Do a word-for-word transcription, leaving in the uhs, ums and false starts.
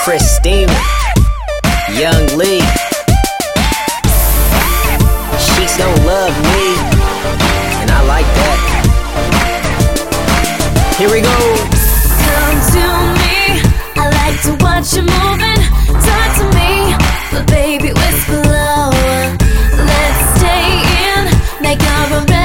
Christina, Young Lee. She's don't love me, and I like that. Here we go. Come to me, I like to watch you moving. Talk to me, but baby whisper low. Let's stay in, make our